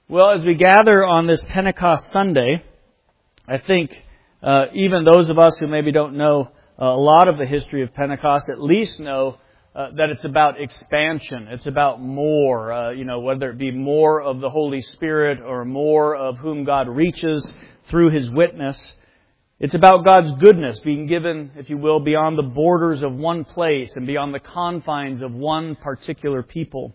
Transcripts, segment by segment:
Well, as we gather on this Pentecost Sunday, I think even those of us who maybe don't know a lot of the history of Pentecost at least know that it's about expansion. It's about more, whether it be more of the Holy Spirit or more of whom God reaches through His witness. It's about God's goodness being given, if you will, beyond the borders of one place and beyond the confines of one particular people.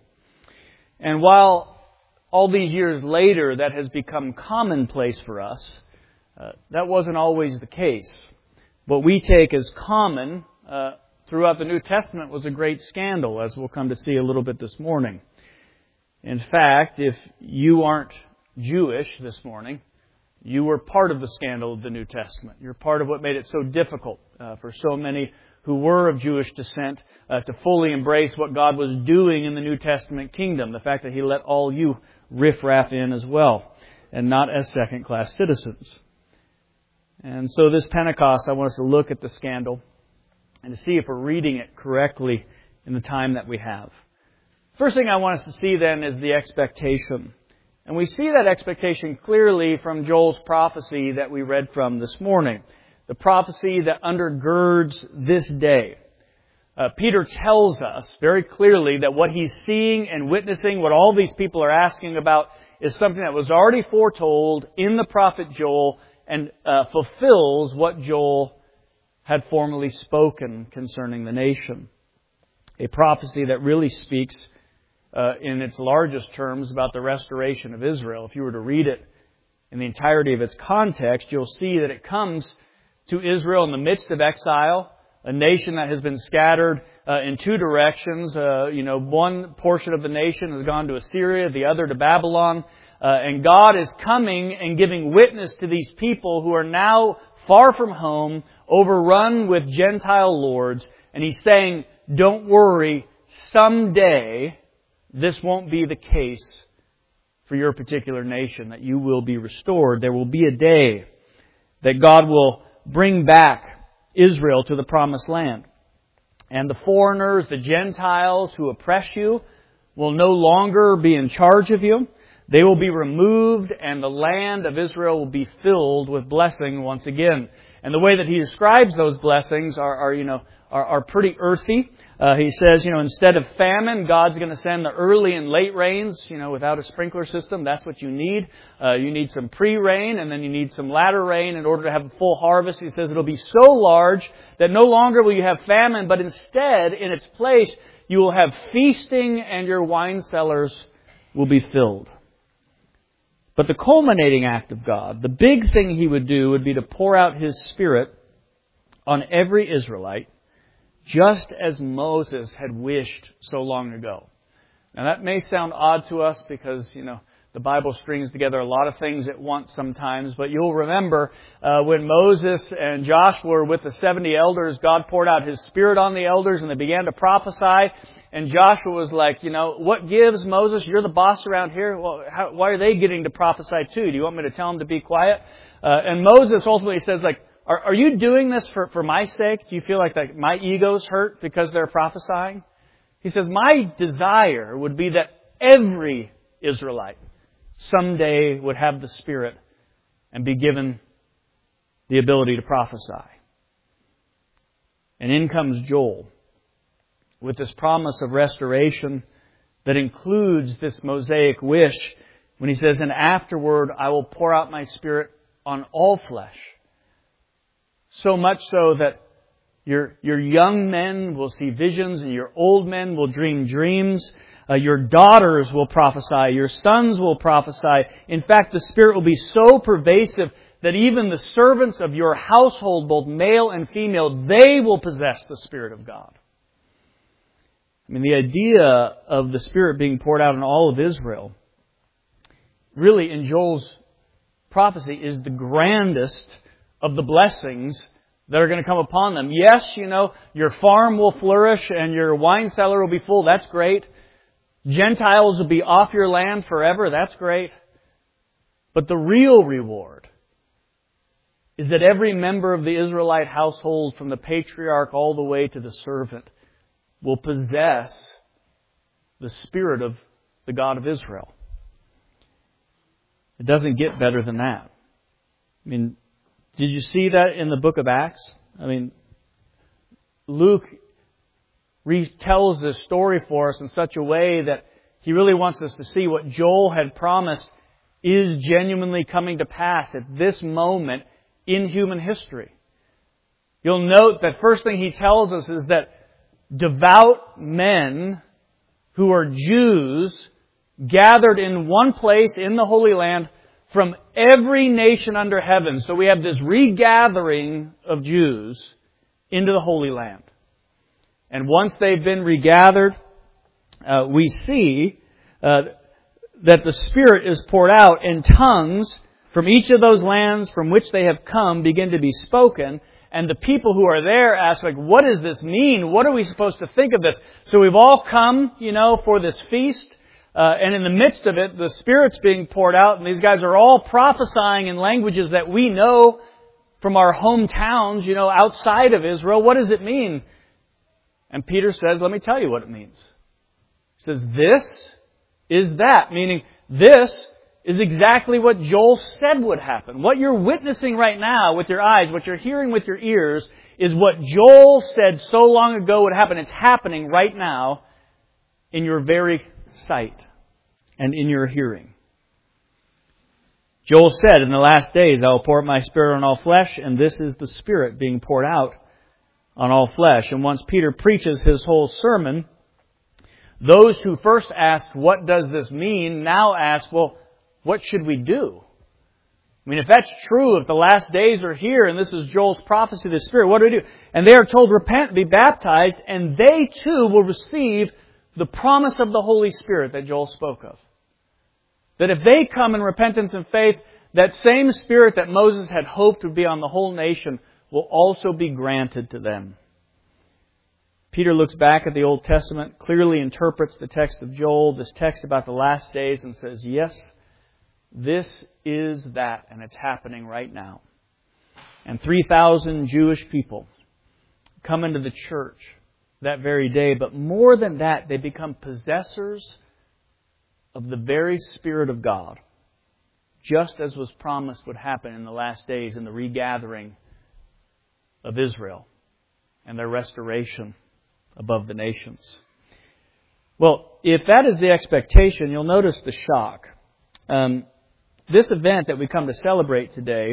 And while all these years later that has become commonplace for us, that wasn't always the case. What we take as common throughout the New Testament was a great scandal, as we'll come to see a little bit this morning. In fact, if you aren't Jewish this morning, you were part of the scandal of the New Testament. You're part of what made it so difficult for so many who were of Jewish descent to fully embrace what God was doing in the New Testament kingdom. The fact that He let all you riffraff in as well, and not as second-class citizens. And so this Pentecost, I want us to look at the scandal and to see if we're reading it correctly in the time that we have. First thing I want us to see then is the expectation. And we see that expectation clearly from Joel's prophecy that we read from this morning. The prophecy that undergirds this day. Peter tells us very clearly that what he's seeing and witnessing, what all these people are asking about, is something that was already foretold in the prophet Joel and fulfills what Joel had formerly spoken concerning the nation. A prophecy that really speaks in its largest terms about the restoration of Israel. If you were to read it in the entirety of its context, you'll see that it comes to Israel in the midst of exile, a nation that has been scattered in two directions. One portion of the nation has gone to Assyria, the other to Babylon. And God is coming and giving witness to these people who are now far from home, overrun with Gentile lords. And He's saying, don't worry, someday this won't be the case for your particular nation, that you will be restored. There will be a day that God will bring back Israel to the promised land. And the foreigners, the Gentiles who oppress you, will no longer be in charge of you. They will be removed, and the land of Israel will be filled with blessing once again. And the way that He describes those blessings are pretty earthy. He says, instead of famine, God's going to send the early and late rains, without a sprinkler system. That's what you need. You need some pre-rain, and then you need some latter rain in order to have a full harvest. He says it'll be so large that no longer will you have famine, but instead, in its place, you will have feasting and your wine cellars will be filled. But the culminating act of God, the big thing He would do would be to pour out His Spirit on every Israelite, just as Moses had wished so long ago. Now that may sound odd to us because, the Bible strings together a lot of things at once sometimes, but you'll remember when Moses and Joshua were with the 70 elders, God poured out His Spirit on the elders and they began to prophesy. And Joshua was like, what gives, Moses? You're the boss around here. Well, why are they getting to prophesy too? Do you want me to tell them to be quiet? And Moses ultimately says, are you doing this for my sake? Do you feel like my ego's hurt because they're prophesying? He says, my desire would be that every Israelite someday would have the Spirit and be given the ability to prophesy. And in comes Joel with this promise of restoration that includes this Mosaic wish when he says, and afterward I will pour out my Spirit on all flesh. So much so that your young men will see visions and your old men will dream dreams. Your daughters will prophesy. Your sons will prophesy. In fact, the Spirit will be so pervasive that even the servants of your household, both male and female, they will possess the Spirit of God. The idea of the Spirit being poured out on all of Israel, really in Joel's prophecy, is the grandest of the blessings that are going to come upon them. Yes, your farm will flourish and your wine cellar will be full. That's great. Gentiles will be off your land forever. That's great. But the real reward is that every member of the Israelite household, from the patriarch all the way to the servant, will possess the Spirit of the God of Israel. It doesn't get better than that. I mean, did you see that in the book of Acts? I mean, Luke retells this story for us in such a way that he really wants us to see what Joel had promised is genuinely coming to pass at this moment in human history. You'll note that first thing he tells us is that devout men who are Jews gathered in one place in the Holy Land from every nation under heaven. So we have this regathering of Jews into the Holy Land. And once they've been regathered, we see that the Spirit is poured out and tongues from each of those lands from which they have come begin to be spoken. And the people who are there ask, like, what does this mean? What are we supposed to think of this? So we've all come, for this feast. And in the midst of it, the Spirit's being poured out. And these guys are all prophesying in languages that we know from our hometowns, outside of Israel. What does it mean? And Peter says, let me tell you what it means. He says, this is that. Meaning, this is exactly what Joel said would happen. What you're witnessing right now with your eyes, what you're hearing with your ears, is what Joel said so long ago would happen. It's happening right now in your very sight and in your hearing. Joel said, in the last days, I will pour out my Spirit on all flesh, and this is the Spirit being poured out on all flesh. And once Peter preaches his whole sermon, those who first asked, what does this mean, now ask, well, what should we do? I mean, if that's true, if the last days are here and this is Joel's prophecy of the Spirit, what do we do? And they are told, repent, be baptized, and they too will receive the promise of the Holy Spirit that Joel spoke of. That if they come in repentance and faith, that same Spirit that Moses had hoped would be on the whole nation will also be granted to them. Peter looks back at the Old Testament, clearly interprets the text of Joel, this text about the last days, and says, yes, this is that, and it's happening right now. And 3,000 Jewish people come into the church that very day, but more than that, they become possessors of the very Spirit of God, just as was promised would happen in the last days in the regathering of Israel and their restoration above the nations. Well, if that is the expectation, you'll notice the shock. This event that we come to celebrate today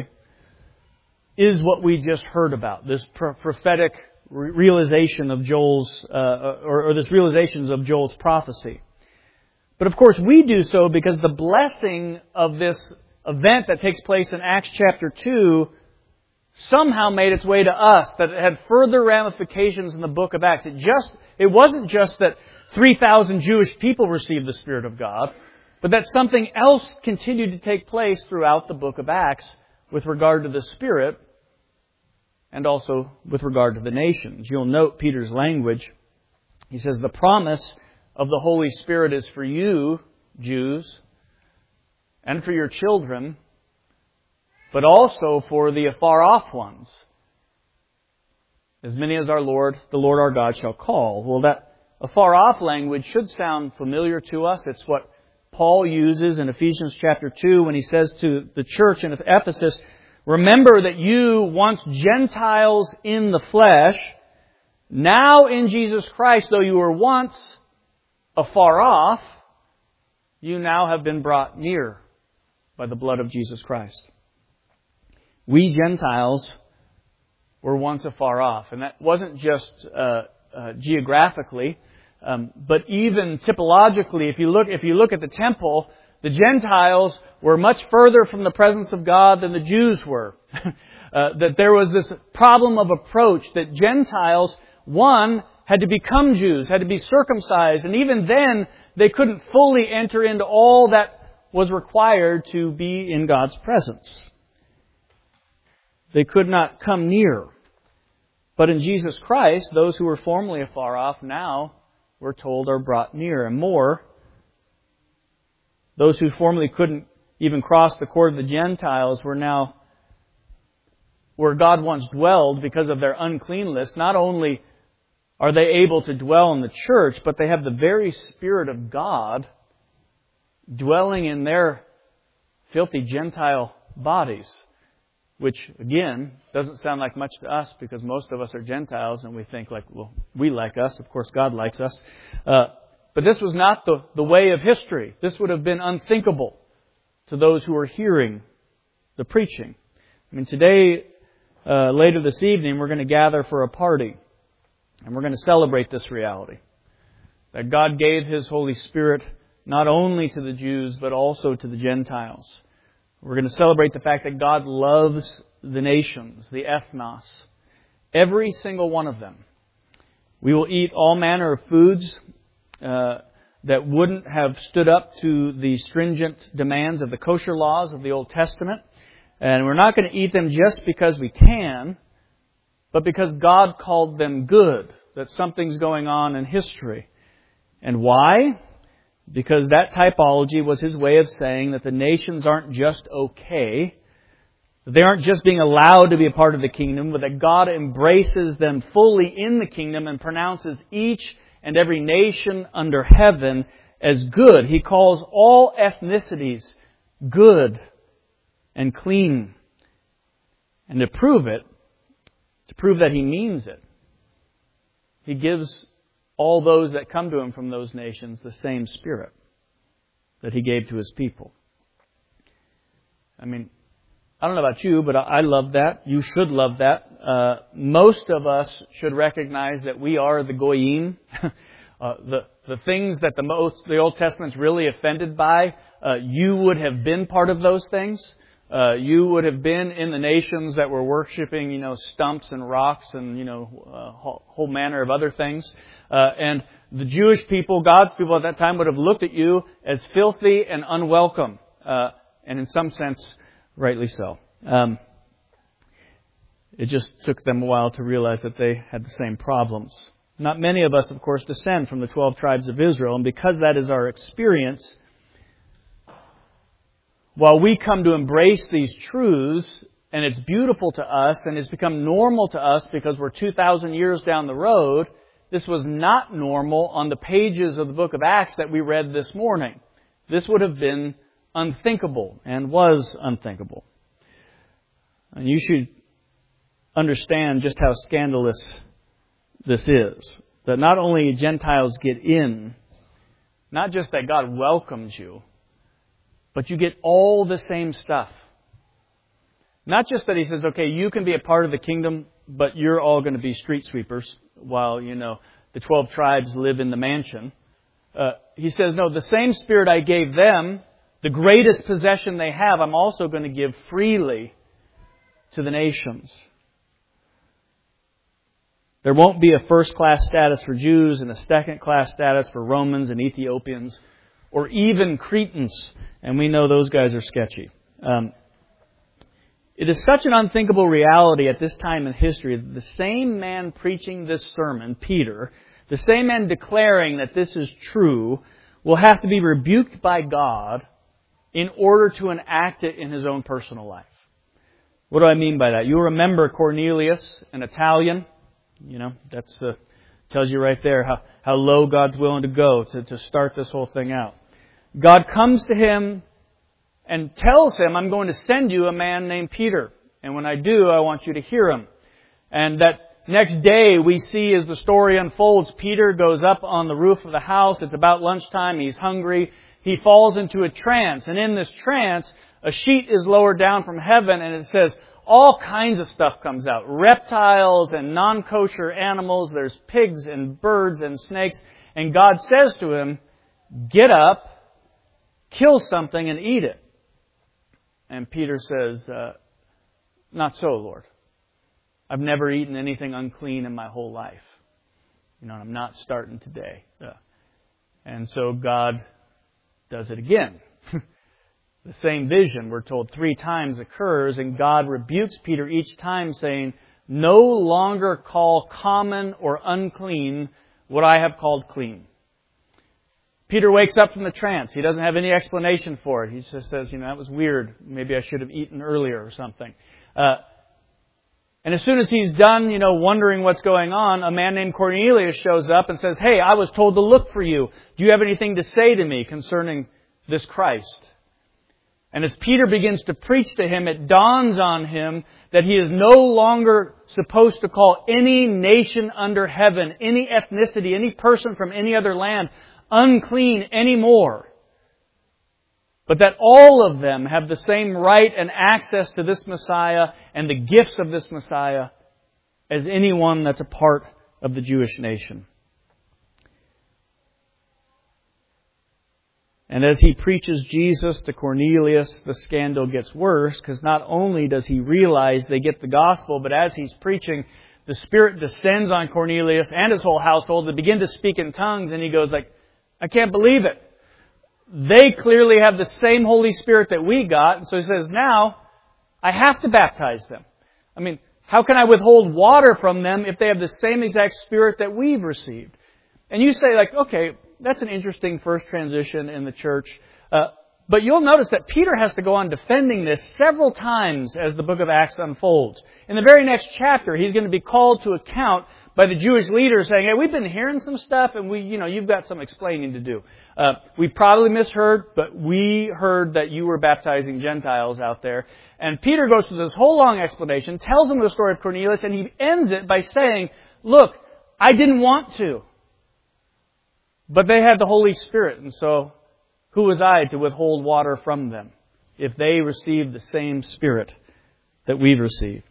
is what we just heard about, this prophetic realization of Joel's, or this realizations of Joel's prophecy. But of course we do so because the blessing of this event that takes place in Acts chapter 2 somehow made its way to us, that it had further ramifications in the book of Acts. It wasn't just that 3,000 Jewish people received the Spirit of God, but that something else continued to take place throughout the book of Acts with regard to the Spirit and also with regard to the nations. You'll note Peter's language. He says, the promise of the Holy Spirit is for you, Jews, and for your children, but also for the afar-off ones, as many as the Lord our God shall call. Well, that afar-off language should sound familiar to us. It's what Paul uses in Ephesians chapter 2 when he says to the church in Ephesus, remember that you, once Gentiles in the flesh, now in Jesus Christ, though you were once afar off, you now have been brought near by the blood of Jesus Christ. We Gentiles were once afar off. And that wasn't just geographically, but even typologically. If you look at the temple, the Gentiles were much further from the presence of God than the Jews were. That there was this problem of approach that Gentiles, one, had to become Jews, had to be circumcised, and even then they couldn't fully enter into all that was required to be in God's presence. They could not come near. But in Jesus Christ, those who were formerly afar off now, we're told, are brought near. And more, those who formerly couldn't even cross the court of the Gentiles were now where God once dwelled because of their uncleanness. Not only are they able to dwell in the church, but they have the very Spirit of God dwelling in their filthy Gentile bodies, which, again, doesn't sound like much to us because most of us are Gentiles and we think like, well, we like us. Of course, God likes us. But this was not the way of history. This would have been unthinkable to those who were hearing the preaching. I mean, today, later this evening, we're going to gather for a party. And we're going to celebrate this reality. That God gave His Holy Spirit not only to the Jews, but also to the Gentiles. We're going to celebrate the fact that God loves the nations, the ethnos, every single one of them. We will eat all manner of foods that wouldn't have stood up to the stringent demands of the kosher laws of the Old Testament. And we're not going to eat them just because we can, but because God called them good, that something's going on in history. And why? Because that typology was His way of saying that the nations aren't just okay, that they aren't just being allowed to be a part of the kingdom, but that God embraces them fully in the kingdom and pronounces each and every nation under heaven as good. He calls all ethnicities good and clean. And to prove that He means it, He gives all those that come to Him from those nations the same Spirit that He gave to His people. I mean, I don't know about you, but I love that. You should love that. Most of us should recognize that we are the goyim. The things that the Old Testament's really offended by, you would have been part of those things. You would have been in the nations that were worshiping, stumps and rocks and, whole manner of other things. And the Jewish people, God's people at that time, would have looked at you as filthy and unwelcome. And in some sense, rightly so. It just took them a while to realize that they had the same problems. Not many of us, of course, descend from the 12 tribes of Israel. And because that is our experience, while we come to embrace these truths, and it's beautiful to us, and it's become normal to us because we're 2,000 years down the road, this was not normal on the pages of the book of Acts that we read this morning. This would have been unthinkable, and was unthinkable. And you should understand just how scandalous this is. That not only Gentiles get in, not just that God welcomes you, but you get all the same stuff. Not just that He says, okay, you can be a part of the kingdom, but you're all going to be street sweepers while, the 12 tribes live in the mansion. He says, no, the same Spirit I gave them, the greatest possession they have, I'm also going to give freely to the nations. There won't be a first-class status for Jews and a second-class status for Romans and Ethiopians, or even Cretans, and we know those guys are sketchy. It is such an unthinkable reality at this time in history that the same man preaching this sermon, Peter, the same man declaring that this is true, will have to be rebuked by God in order to enact it in his own personal life. What do I mean by that? You'll remember Cornelius, an Italian. That's tells you right there how low God's willing to go to start this whole thing out. God comes to him and tells him, I'm going to send you a man named Peter. And when I do, I want you to hear him. And that next day we see as the story unfolds, Peter goes up on the roof of the house. It's about lunchtime. He's hungry. He falls into a trance. And in this trance, a sheet is lowered down from heaven and it says all kinds of stuff comes out. Reptiles and non-kosher animals. There's pigs and birds and snakes. And God says to him, get up, kill something and eat it. And Peter says, not so, Lord. I've never eaten anything unclean in my whole life. I'm not starting today. And so God does it again. The same vision, we're told 3 times occurs, and God rebukes Peter each time saying, no longer call common or unclean what I have called clean. Peter wakes up from the trance. He doesn't have any explanation for it. He just says, that was weird. Maybe I should have eaten earlier or something. And as soon as he's done, wondering what's going on, a man named Cornelius shows up and says, hey, I was told to look for you. Do you have anything to say to me concerning this Christ? And as Peter begins to preach to him, it dawns on him that he is no longer supposed to call any nation under heaven, any ethnicity, any person from any other land, unclean anymore. But that all of them have the same right and access to this Messiah and the gifts of this Messiah as anyone that's a part of the Jewish nation. And as he preaches Jesus to Cornelius, the scandal gets worse, because not only does he realize they get the gospel, but as he's preaching, the Spirit descends on Cornelius and his whole household. They begin to speak in tongues, and he goes like, I can't believe it. They clearly have the same Holy Spirit that we got. And so he says, now, I have to baptize them. I mean, how can I withhold water from them if they have the same exact Spirit that we've received? And you say like, okay, that's an interesting first transition in the church. But you'll notice that Peter has to go on defending this several times as the book of Acts unfolds. In the very next chapter, he's going to be called to account by the Jewish leaders saying, hey, we've been hearing some stuff and you've got some explaining to do. We probably misheard, but we heard that you were baptizing Gentiles out there. And Peter goes through this whole long explanation, tells them the story of Cornelius, and he ends it by saying, look, I didn't want to. But they had the Holy Spirit, and so who was I to withhold water from them if they received the same Spirit that we've received?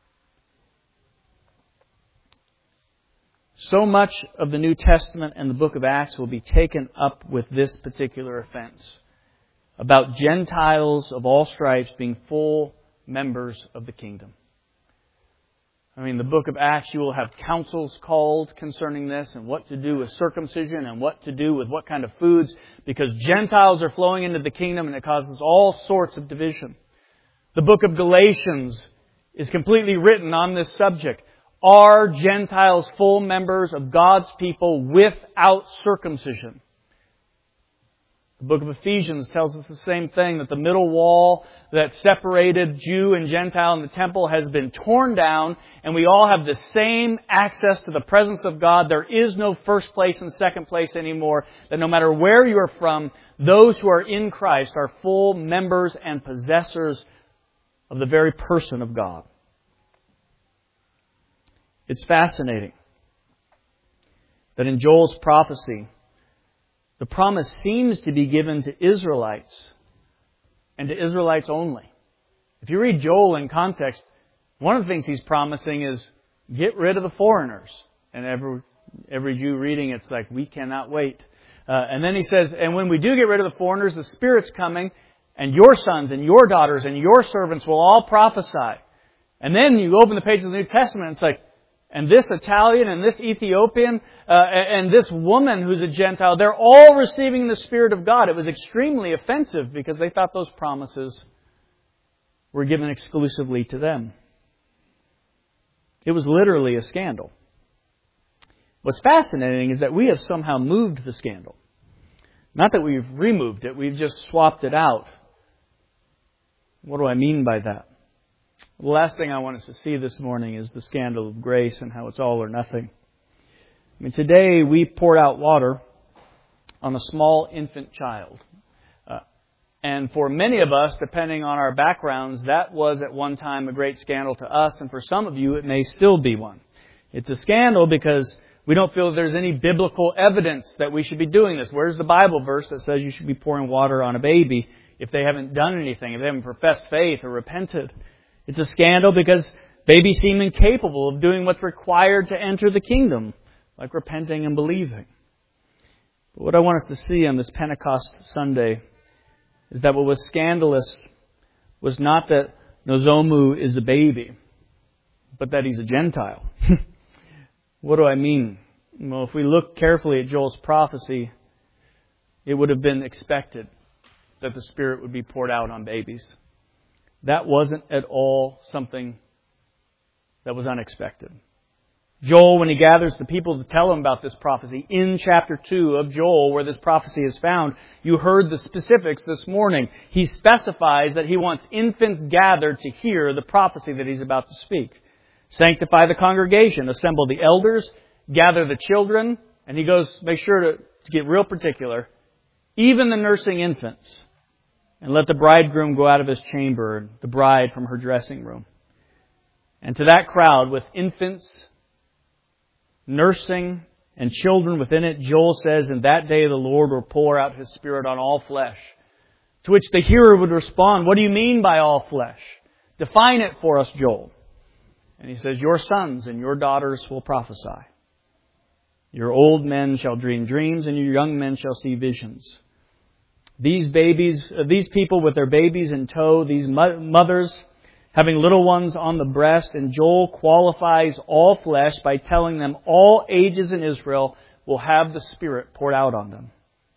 So much of the New Testament and the book of Acts will be taken up with this particular offense, about Gentiles of all stripes being full members of the kingdom. I mean, the book of Acts, you will have councils called concerning this and what to do with circumcision and what to do with what kind of foods, because Gentiles are flowing into the kingdom and it causes all sorts of division. The book of Galatians is completely written on this subject. Are Gentiles full members of God's people without circumcision? The book of Ephesians tells us the same thing, that the middle wall that separated Jew and Gentile in the temple has been torn down, and we all have the same access to the presence of God. There is no first place and second place anymore, that no matter where you are from, those who are in Christ are full members and possessors of the very person of God. It's fascinating that in Joel's prophecy, the promise seems to be given to Israelites and to Israelites only. If you read Joel in context, one of the things he's promising is get rid of the foreigners. And every Jew reading it's like, we cannot wait. And then he says, and when we do get rid of the foreigners, the Spirit's coming, and your sons and your daughters and your servants will all prophesy. And then you open the pages of the New Testament and it's like, and this Italian and this Ethiopian and this woman who's a Gentile, they're all receiving the Spirit of God. It was extremely offensive because they thought those promises were given exclusively to them. It was literally a scandal. What's fascinating is that we have somehow moved the scandal. Not that we've removed it, we've just swapped it out. What do I mean by that? The last thing I want us to see this morning is the scandal of grace and how it's all or nothing. I mean, today we poured out water on a small infant child. And for many of us, depending on our backgrounds, that was at one time a great scandal to us. And for some of you, it may still be one. It's a scandal because we don't feel there's any biblical evidence that we should be doing this. Where's the Bible verse that says you should be pouring water on a baby if they haven't done anything, if they haven't professed faith or repented? It's a scandal because babies seem incapable of doing what's required to enter the kingdom, like repenting and believing. But what I want us to see on this Pentecost Sunday is that what was scandalous was not that Nozomu is a baby, but that he's a Gentile. What do I mean? Well, if we look carefully at Joel's prophecy, it would have been expected that the Spirit would be poured out on babies. That wasn't at all something that was unexpected. Joel, when he gathers the people to tell him about this prophecy, in chapter 2 of Joel, where this prophecy is found, you heard the specifics this morning. He specifies that he wants infants gathered to hear the prophecy that he's about to speak. Sanctify the congregation, assemble the elders, gather the children, and he goes, make sure to get real particular, even the nursing infants. And let the bridegroom go out of his chamber, and the bride from her dressing room. And to that crowd with infants, nursing, and children within it, Joel says, in that day the Lord will pour out His Spirit on all flesh. To which the hearer would respond, what do you mean by all flesh? Define it for us, Joel. And he says, your sons and your daughters will prophesy. Your old men shall dream dreams, and your young men shall see visions. These people with their babies in tow, these mothers having little ones on the breast, and Joel qualifies all flesh by telling them all ages in Israel will have the Spirit poured out on them.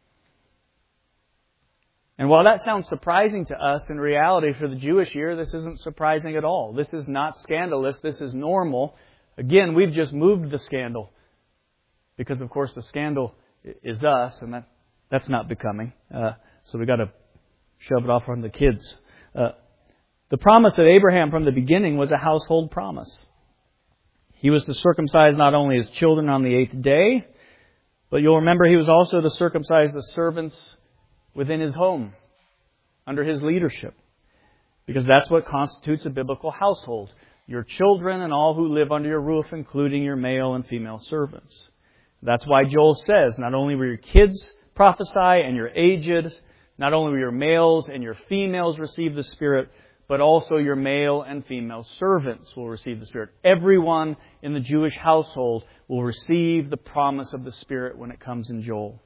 And while that sounds surprising to us, in reality for the Jewish year, this isn't surprising at all. This is not scandalous. This is normal. Again, we've just moved the scandal. Because, of course, the scandal is us, and that's not becoming. So we've got to shove it off on the kids. The promise of Abraham from the beginning was a household promise. He was to circumcise not only his children on the 8th day, but you'll remember he was also to circumcise the servants within his home, under his leadership. Because that's what constitutes a biblical household. Your children and all who live under your roof, including your male and female servants. That's why Joel says, not only will your kids prophesy and your aged, not only will your males and your females receive the Spirit, but also your male and female servants will receive the Spirit. Everyone in the Jewish household will receive the promise of the Spirit when it comes in Joel.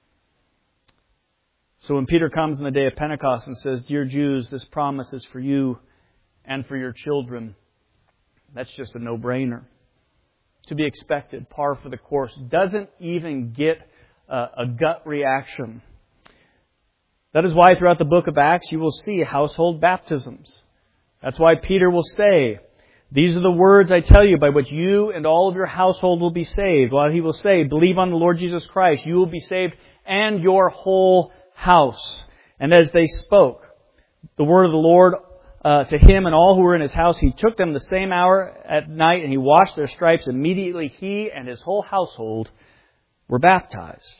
So when Peter comes on the day of Pentecost and says, dear Jews, this promise is for you and for your children, that's just a no-brainer. To be expected, par for the course. Doesn't even get a gut reaction. That is why throughout the book of Acts you will see household baptisms. That's why Peter will say, these are the words I tell you by which you and all of your household will be saved. While he will say, believe on the Lord Jesus Christ, you will be saved and your whole house. And as they spoke the word of the Lord to him and all who were in his house, he took them the same hour at night and he washed their stripes. Immediately he and his whole household were baptized.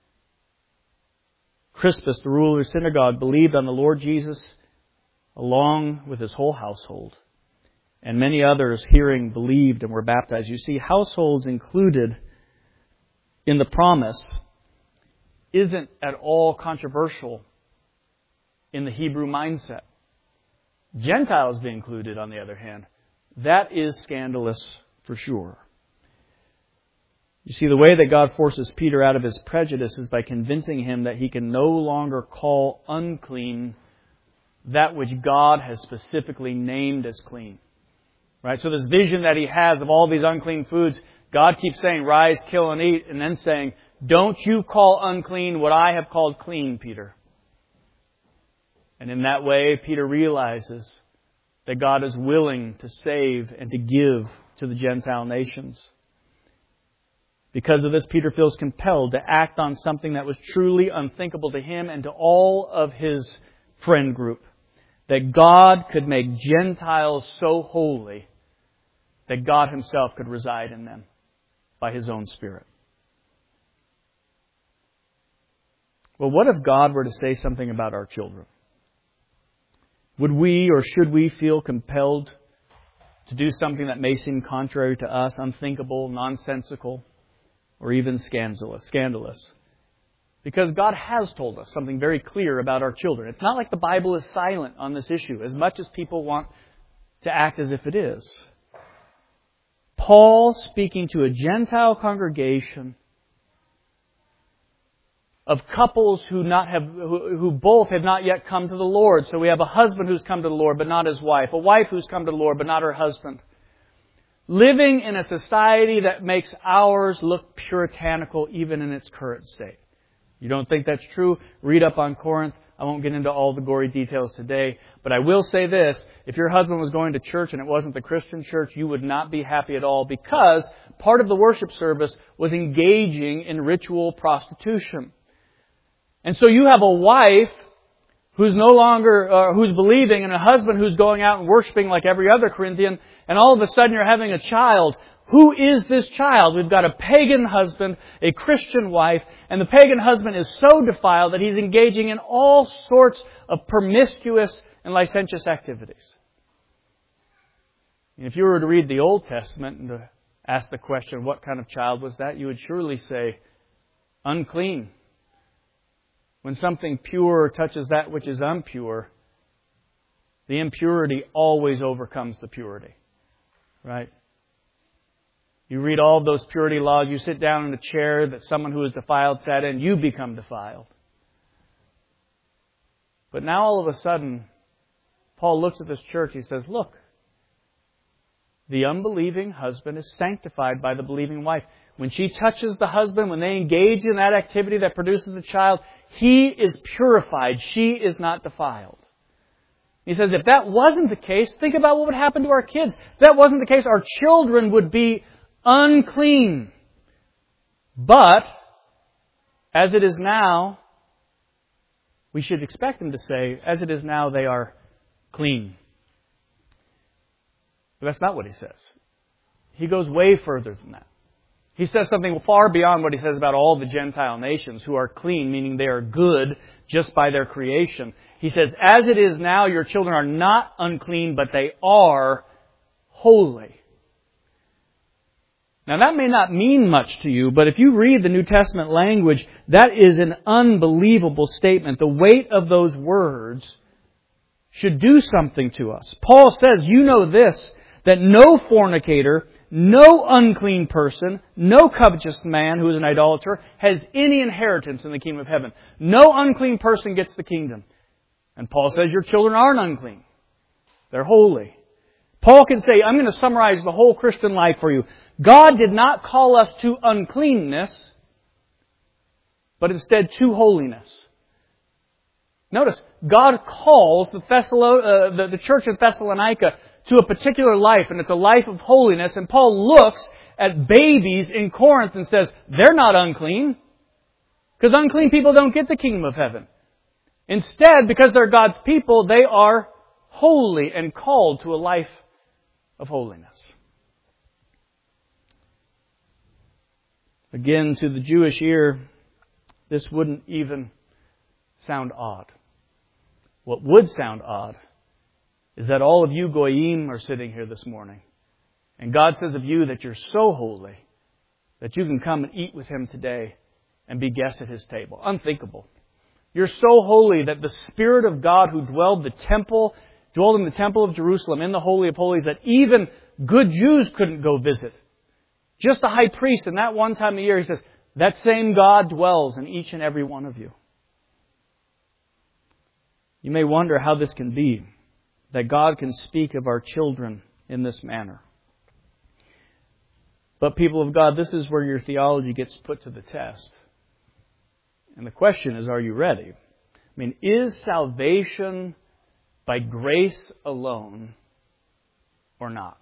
Crispus, the ruler of the synagogue, believed on the Lord Jesus along with his whole household. And many others, hearing, believed and were baptized. You see, households included in the promise isn't at all controversial in the Hebrew mindset. Gentiles being included, on the other hand, that is scandalous for sure. You see, the way that God forces Peter out of his prejudice is by convincing him that he can no longer call unclean that which God has specifically named as clean. Right? So this vision that he has of all these unclean foods, God keeps saying, rise, kill, and eat, and then saying, don't you call unclean what I have called clean, Peter. And in that way, Peter realizes that God is willing to save and to give to the Gentile nations. Because of this, Peter feels compelled to act on something that was truly unthinkable to him and to all of his friend group. That God could make Gentiles so holy that God Himself could reside in them by His own Spirit. Well, what if God were to say something about our children? Would we or should we feel compelled to do something that may seem contrary to us, unthinkable, nonsensical, or even scandalous? Because God has told us something very clear about our children. It's not like the Bible is silent on this issue, as much as people want to act as if it is. Paul, speaking to a Gentile congregation of couples who both have not yet come to the Lord. So we have a husband who's come to the Lord, but not his wife. A wife who's come to the Lord, but not her husband. Living in a society that makes ours look puritanical, even in its current state. You don't think that's true? Read up on Corinth. I won't get into all the gory details today. But I will say this. If your husband was going to church and it wasn't the Christian church, you would not be happy at all, because part of the worship service was engaging in ritual prostitution. And so you have a wife who's no longer, who's believing, and a husband who's going out and worshiping like every other Corinthian, and all of a sudden you're having a child. Who is this child? We've got a pagan husband, a Christian wife, and the pagan husband is so defiled that he's engaging in all sorts of promiscuous and licentious activities. And if you were to read the Old Testament and to ask the question, what kind of child was that? You would surely say, unclean. When something pure touches that which is impure, the impurity always overcomes the purity. Right? You read all of those purity laws, you sit down in a chair that someone who is defiled sat in, you become defiled. But now all of a sudden, Paul looks at this church, he says, look, the unbelieving husband is sanctified by the believing wife. When she touches the husband, when they engage in that activity that produces a child, he is purified. She is not defiled. He says, if that wasn't the case, think about what would happen to our kids. If that wasn't the case, our children would be unclean. But, as it is now, we should expect them to say, as it is now, they are clean. But that's not what he says. He goes way further than that. He says something far beyond what he says about all the Gentile nations who are clean, meaning they are good just by their creation. He says, as it is now, your children are not unclean, but they are holy. Now that may not mean much to you, but if you read the New Testament language, that is an unbelievable statement. The weight of those words should do something to us. Paul says, you know this, that no fornicator, no unclean person, no covetous man who is an idolater has any inheritance in the kingdom of heaven. No unclean person gets the kingdom. And Paul says your children aren't unclean. They're holy. Paul can say, I'm going to summarize the whole Christian life for you. God did not call us to uncleanness, but instead to holiness. Notice, God calls the church in Thessalonica to a particular life, and it's a life of holiness. And Paul looks at babies in Corinth and says, they're not unclean, because unclean people don't get the kingdom of heaven. Instead, because they're God's people, they are holy and called to a life of holiness. Again, to the Jewish ear, this wouldn't even sound odd. What would sound odd is that all of you Goyim are sitting here this morning. And God says of you that you're so holy that you can come and eat with Him today and be guests at His table. Unthinkable. You're so holy that the Spirit of God who dwelled in the temple of Jerusalem, in the Holy of Holies, that even good Jews couldn't go visit. Just the high priest, and that one time a year, he says, that same God dwells in each and every one of you. You may wonder how this can be, that God can speak of our children in this manner. But people of God, this is where your theology gets put to the test. And the question is, are you ready? I mean, is salvation by grace alone or not?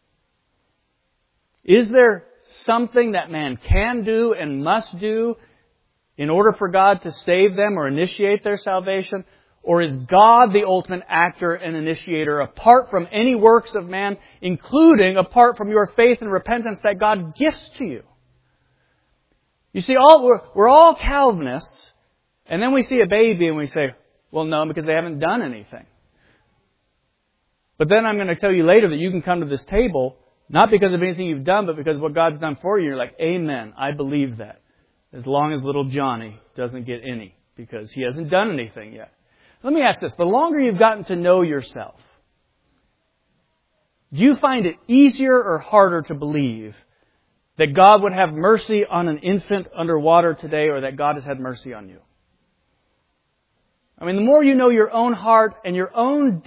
Is there something that man can do and must do in order for God to save them or initiate their salvation? Or is God the ultimate actor and initiator apart from any works of man, including apart from your faith and repentance that God gifts to you? You see, we're all Calvinists, and then we see a baby and we say, well, no, because they haven't done anything. But then I'm going to tell you later that you can come to this table not because of anything you've done, but because of what God's done for you. You're like, amen, I believe that. As long as little Johnny doesn't get any, because he hasn't done anything yet. Let me ask this. The longer you've gotten to know yourself, do you find it easier or harder to believe that God would have mercy on an infant underwater today, or that God has had mercy on you? I mean, the more you know your own heart and your own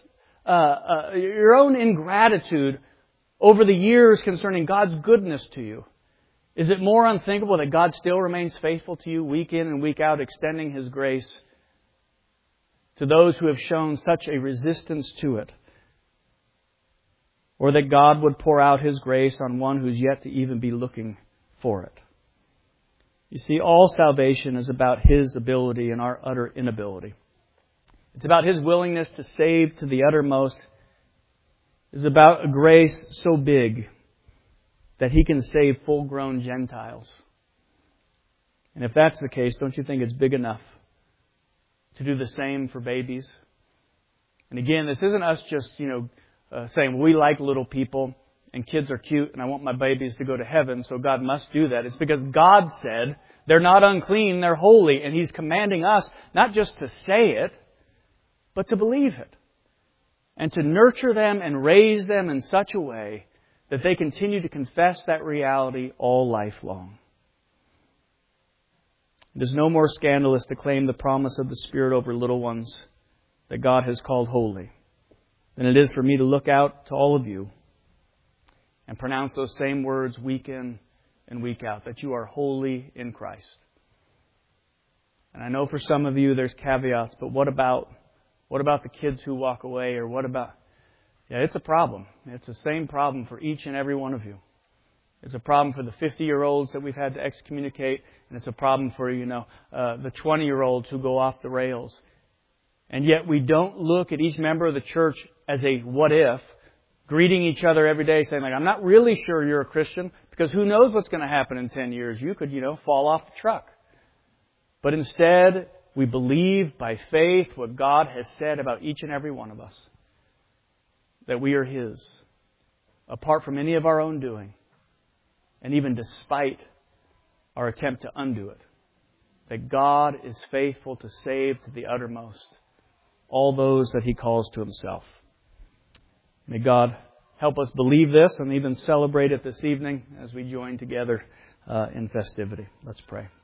ingratitude over the years concerning God's goodness to you, is it more unthinkable that God still remains faithful to you week in and week out, extending His grace to those who have shown such a resistance to it? Or that God would pour out His grace on one who's yet to even be looking for it? You see, all salvation is about His ability and our utter inability. It's about His willingness to save to the uttermost. It's about a grace so big that He can save full-grown Gentiles. And if that's the case, don't you think it's big enough to do the same for babies? And again, this isn't us just, saying, we like little people and kids are cute and I want my babies to go to heaven, so God must do that. It's because God said they're not unclean, they're holy. And He's commanding us not just to say it, but to believe it. And to nurture them and raise them in such a way that they continue to confess that reality all life long. It is no more scandalous to claim the promise of the Spirit over little ones that God has called holy than it is for me to look out to all of you and pronounce those same words week in and week out, that you are holy in Christ. And I know for some of you there's caveats, but what about the kids who walk away? Or what about... Yeah, it's a problem. It's the same problem for each and every one of you. It's a problem for the 50-year-olds that we've had to excommunicate, and it's a problem for, the 20-year-olds who go off the rails. And yet we don't look at each member of the church as a what if, greeting each other every day saying, I'm not really sure you're a Christian, because who knows what's going to happen in 10 years. You could, fall off the truck. But instead, we believe by faith what God has said about each and every one of us. That we are His, apart from any of our own doing, and even despite our attempt to undo it. That God is faithful to save to the uttermost all those that He calls to Himself. May God help us believe this and even celebrate it this evening as we join together in festivity. Let's pray.